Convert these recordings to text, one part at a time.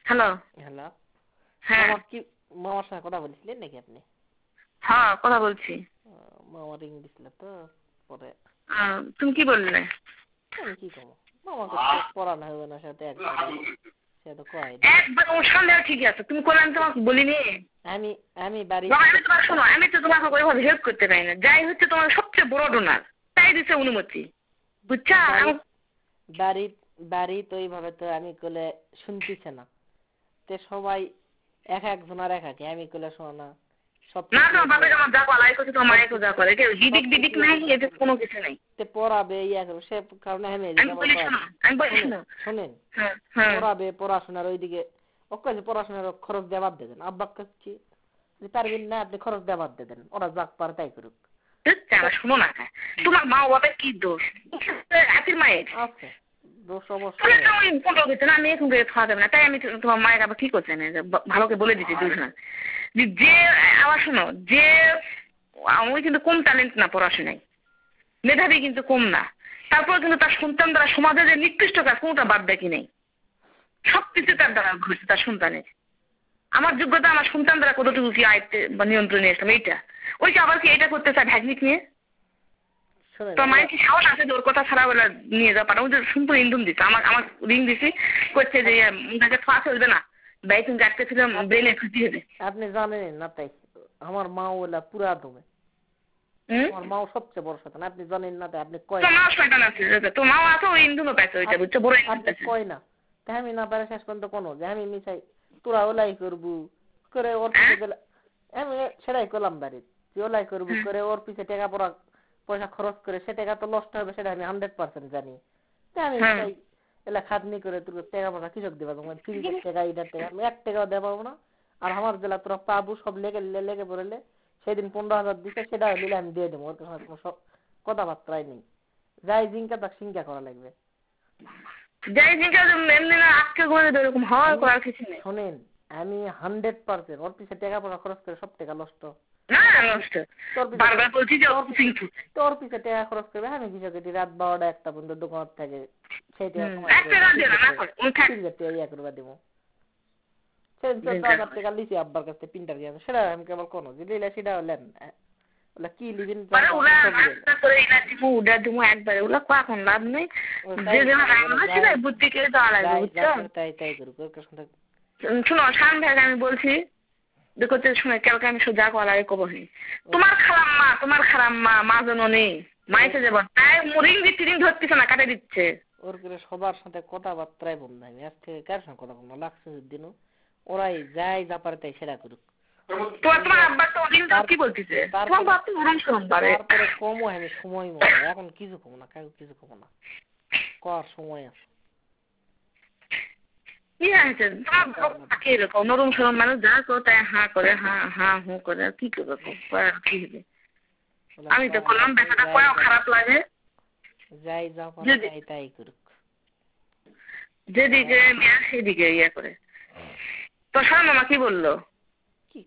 Hello. Hello, হ্যাঁ মামার সঙ্গে কথা বলছিলেন নাকি আপনি? হ্যাঁ কথা বলছি। মামা রিং দিছিল তো পরে তুমি কি বললে? আমি কি কমো, মামাকে তো পড়ানো হবে না, সাথে একবারে সে তো কয় একবার ওর সন্দেহ ঠিকই আছে, তুমি করলে আমি তোমাকে বলিনি। আমি আমি বাড়ি আমি তোমার শোনো, আমি তো তোমাকে ওইভাবে হেল্প করতে পারি না। যাই হচ্ছে তোমার সবচেয়ে বড় ডোনার, তাই দিচ্ছে অনুমতি, বুঝছা? বাড়ি তো এইভাবে তো আমি কলে শুনতেছে না, তে সবাই এক একজনের এক একে, আমি কলে শোনো না সব না তোমার বাপে আমার যা করা করছে, তোমার মায়ের যা করে, দিদিক দিদিক নাই, এতে কোনো কিছু নেই। তে পড়াবে ইয়া করবে, সে কারণে আমি বলি শোনো শোনেন, হ্যাঁ পড়াবে, পড়াশোনার ওইদিকে ওকে যে পড়াশোনার খরচ দেওয়া বাদ দিয়ে দেন, আব্বা কাছে পারবেন না আপনি খরচ দেওয়া বাদ দিয়ে দেন, ওরা যাক পারে তাই করুক। শোনো না, তোমার মা বাবার কি দোষ? হাতির মায়ের আছে দোষ অবশ্যই, আমি এখন খাওয়া যাবে না, তাই আমি তোমার মায়ের আবার কি করছে না, ভালোকে বলে দিচ্ছি দোষ না। যে আবার শোনো, যে আমি কিন্তু কম ট্যালেন্ট না পড়াশোনায়, মেধাবী কিন্তু কম না, তারপর কিন্তু তার সন্তান দ্বারা সমাজে যে নিকৃষ্ট কাজ কোনটা বাদ দেখি নেই, সবকিছু তার দ্বারা ঘটছে তার সন্তানের। আমার যোগ্যতা আমার সন্তান দ্বারা কতটুকু কি আয়ত্তে বা নিয়ন্ত্রণে এসলাম, এইটা ওইটা আবার কি এটা করতে চায় ভ্যাগনিক নিয়ে? তো মায়ের কি সাহস আছে যে ওর কথা ছাড়া বলে নিয়ে যাওয়া পাঠাবো? যে শুনতো ইন্ধন দিচ্ছে, আমার রিং দিছি করছে যে তাকে খাওয়া চলবে না, ভাই তুমি আটকে ছিল ব্রেনে ক্ষতি হবে। আপনি জানেন না তাই আমার মা ওলা পুরা দমে, আমার মাও সবচেয়ে বড় শয়তান, আপনি জানেন না তাই আপনি কয় তো মাও শয়তান আছে, তো মাও আছে ওই ইন্ধনও পাইছে, ওইটা বুঝছো, বড় আপনি কয় না তাই আমি না পারে শেষ পর্যন্ত কোনো যে আমি মিশাই তোরা ওলাই করবো করে ওর পিছে গেলে আমি সেটাই করলাম বাড়ির যে ওলাই করবো করে ওর পিছে টাকা পয়সা খরচ করে সে টাকা তো নষ্ট হবে, সেটা আমি 100% জানি। তাই আমি মিশাই এলা খাটনি করে তোর টাকা পয়সা কৃষক দেবা, তোমার 30 টাকা এইটার টাকা আমি 1 টাকাও দেওয়া পাবো না, আর আমার জেলা তোরা পাবো সব লেগে পড়লে সেদিন 15,000 দিচ্ছে সেটা নিলে আমি দিয়ে দেবো, ওর কাছে কোনো কথাবার্তাই নেই, যাই জিঙ্কা তাক সিঙ্কা করা লাগবে। যাই জিজ্ঞাসা এমনি না আজকে ঘরে এরকম হওয়ার করার কিছু নেই। শোনেন আমি 100% ওর পিছে টাকা পয়সা খরচ করে সব টাকা নষ্ট না নষ্ট, বারবার বলছি যে তোর পিছে টাকা খরচ করবে, আমি কিছু কেটে রাত 12টা 1টা পর্যন্ত দোকান থেকে সেই টাকা ইয়া করবা দিব, সেদিন 14,000 টাকা লিছি আব্বার কাছে প্রিন্টার দিয়ে, সেটা আমি কেবল কোনো যে লিলে সেটা হলেন ওলা কি লিবেন এখন লাভ নেই, বুদ্ধি কে দেওয়া লাগবে বুঝছো? তাই করুক ওর কাছে। শুনো শান ভাইকে আমি বলছি দেখো শুনে কালকে আমি সোজা করা লাগে কব হি তোমার খারাপ মা যেন নেই মাইসে যাব, তাই রিং দিচ্ছি রিং ধরতেছে না, কাটে দিচ্ছে। ওর করে সবার সাথে কথাবার্তাই বন্ধ, আমি আজ থেকে কার সঙ্গে কথা বলবো লাগছে দিনও, ওরাই যাই যা পারে তাই সেটা করুক। তোমার আব্বা তো কি বলতেছে, তোমার বাপ তো ওরকম শোন পারে, তারপরে কমও আমি সময় মতো এখন কিছু কমো না, কাউ কিছু কমো না, কর সময় আছে। কি আছে এরকম নরম সরম মানুষ যা করে তাই হা করে হা হু করে কি করবে, কি হবে? আমি তো করলাম বেচাটা কয়েও খারাপ লাগে, যাই যা পারে তাই করুক, যেদিকে মেয়া সেদিকে ইয়ে করে। তো শোন মামা কি বললো, কি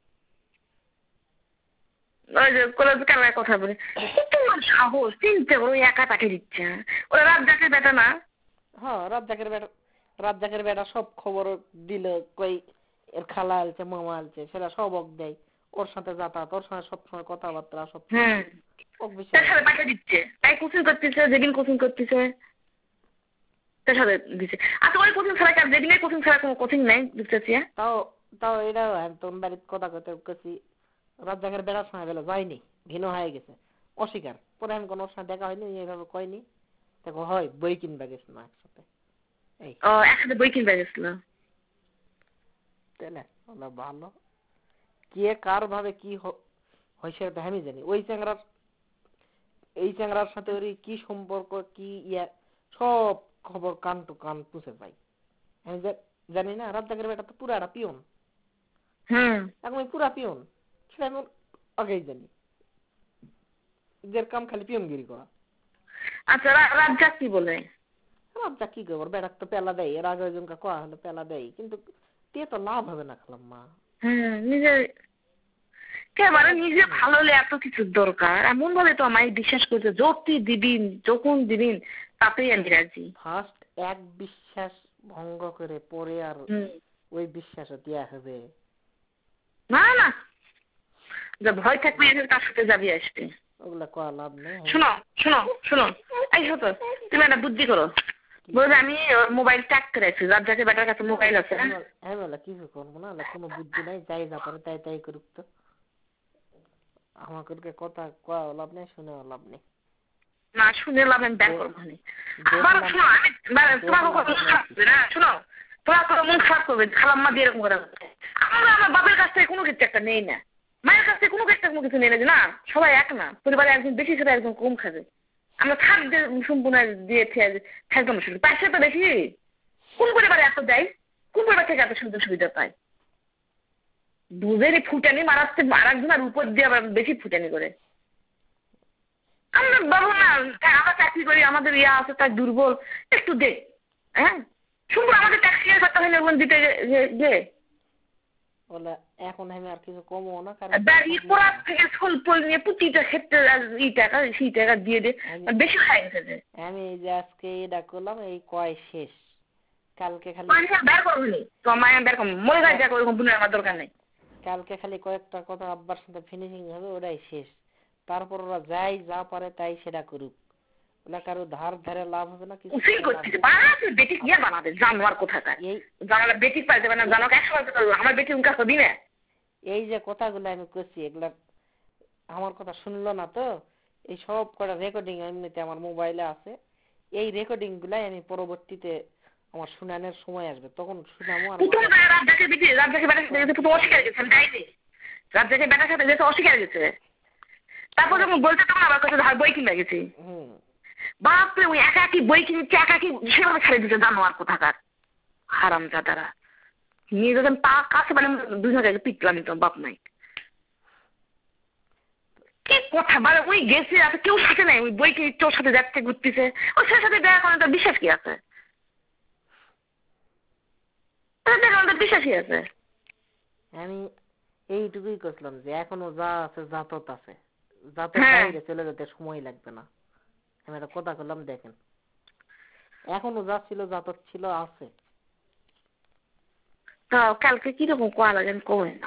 ওই যে কলেজ কালার কথা বলে তোমার সাহস চিনতে করো, একা পাঠিয়ে দিচ্ছে, ওরা রাজ্জাকের বেটা না? হ্যাঁ রাজ্জাকের বেটা সব খবর দিল, কই এর খালা আলছে মামা আলছে সেটা সব দেয়, ওর সাথে যাতায়াত, ওর সাথে সবসময় কথাবার্তা সব পাঠিয়ে দিচ্ছে, তাই কোচিং করতেছে, যেদিন কোচিং করতেছে তার সাথে দিচ্ছে। আচ্ছা ওই কোচিং ছাড়া যেদিনে কোচিং ছাড়া কোনো কোচিং নাই বুঝতেছি। তাও এটাও তোর বাড়িতে কথা কইতে গেছি, রাজ্জাকের বেড়ার সময় বেলা যায়নি, ভিন্ন হয়ে গেছে অস্বীকার, পরে আমি কোনো সাথে দেখা হয়নি এইভাবে কয়নি, দেখো হয় বই কিনবা গেছে না একসাথে, একসাথে বই কিনবা গেছিল, তাহলে ভালো কে কার ভাবে কি হয়েছে আমি জানি, ওই চ্যাংরার সাথে ওর কি সম্পর্ক কি ইয়া সব খবর কান টু কান পুষে পাই, আমি জানি না। রাজ্জাকের বেটা তো পুরা একটা পিয়ন, এখন পুরা পিয়ন, সেটা আমি আগেই জানি, কাম খালি পিয়নগিরি করা। আচ্ছা রাজ্জাক কি বলে? রাজ্জাক কি করবো, বেটাক তো পেলা দেয়, এর আগে ওইজনকে কোয়া হলো পেলা দেয়, কিন্তু তে তো লাভ হবে না খালাম মা, নিজে ভালো হলে এত কিছু দরকার এমন ভাবে তো আমায় বিশ্বাস করছে, যত দিবিন যখন দিবিন তাতেই আমি রাজি। ফার্স্ট এক বিশ্বাস ভঙ্গ করে পরে আর ওই বিশ্বাস দিয়া হবে না না, যে ভয় থাকবে তার সাথে যাবি আসবে। ওগুলা কয়া লাভ নেই। শোনো শোনো শোনো, এই শোনো, তুমি একটা বুদ্ধি করো, বলবে আমি মোবাইল ট্যাগ করে রাখছি, যার যাকে বেটার কাছে মোবাইল আছে। আমি কিছু করবো না, কোনো বুদ্ধি নাই, যাই যা পারে তাই তাই করুক তো, আমাকে কথা কয়া লাভ নেই, শুনে লাভ নেই। না শুনে লাভ, আমি ব্যাক করবো আবার। শোনো আমি তোমাকে কথা খারাপ না, শোনো তোমার কথা মন খারাপ করবে, খালাম্মা দিয়ে এরকম করে। আমরা আমার বাপের কাছ থেকে কোনো কিছু একটা নেই না, মায়ের কাছ থেকে কোনো একটা কোনো কিছু নেই না, যে না সবাই এক না, পরিবারে একজন বেশি খাবে একজন কম খাবে। আমরা থাকতে সম্পূর্ণ দিয়ে থাকতাম শুধু পাশে তো বেশি। কোন পরিবারে এত দেয়, কোন পরিবার থেকে এত সুযোগ সুবিধা পায়? দুধেরই ফুটানি মারাচ্ছে, আর একজনের উপর দিয়ে আবার বেশি ফুটানি করে। আমরা বাবু না, আমরা চাকরি করি, আমাদের ইয়া আছে, তাই দুর্বল একটু দে। হ্যাঁ শুনবো আমাদের ট্যাক্সি করতে হয় না দিতে যে বলে এখন আমি আর কিছু কমও না, কারণ পড়ার থেকে ফল নিয়ে প্রতিটা ক্ষেত্রে এই টাকা সেই টাকা দিয়ে দে, বেশি খাই গেছে। আমি এই যে আজকে এটা করলাম, এই কয় শেষ, কালকে খালি বের করবি তোমার মায়ের বের করবো, মরে যায় যা করবো, আমার দরকার নেই। কালকে খালি কয়েকটা কথা আব্বার সাথে ফিনিশিং হবে, ওটাই শেষ। তারপর ওরা যাই যা পারে তাই সেটা করুক, ওরা কারো ধার ধারে লাভ হবে না কিছু। বেটি গিয়ে বানাবে জানোয়ার কোথাকার, জানালে বেটি পাই দেবে না, জানো 100 আমার বেটি উনকা হবি না। এই যে কথাগুলো আমি করছি, এগুলা আমার কথা শুনলো না তো, এই সব কটা রেকর্ডিং এমনিতে আমার মোবাইলে আছে, এই রেকর্ডিং গুলাই আমি পরবর্তীতে আমার শুনানোর সময় আসবে তখন শুনামো। আর রাজ্জাকে বেটার সাথে যেতে অস্বীকার গেছে, তারপর যখন বলতে তখন আবার কাছে ধার বই কিনে গেছি। বাপরে ওই একাকি বই কিনছে, একাকি সেভাবে ছেড়ে দিচ্ছে জানোয়ার কোথাকার হারামজাদারা। নিয়ে যখন পা কাছে মানে দুজনকে পিটলাম তো বাপ নাই। কি কথা মানে ওই গেছে, আছে কেউ সাথে নাই, ওই বই কিনে তোর সাথে যাচ্ছে ঘুরতেছে, ওর সাথে দেখা করার তার বিশ্বাস কি আছে? বিশ্বাসই আছে। আমি এইটুকুই করছিলাম যে এখনো যা আছে জাতত আছে, জাতত বাইরে চলে যেতে সময় লাগবে না। আমি একটা কথা করলাম, দেখেন এখনো যা ছিল জাতত ছিল আছে। তাও কালকে কিরকম কোয়া লাগে কমে না।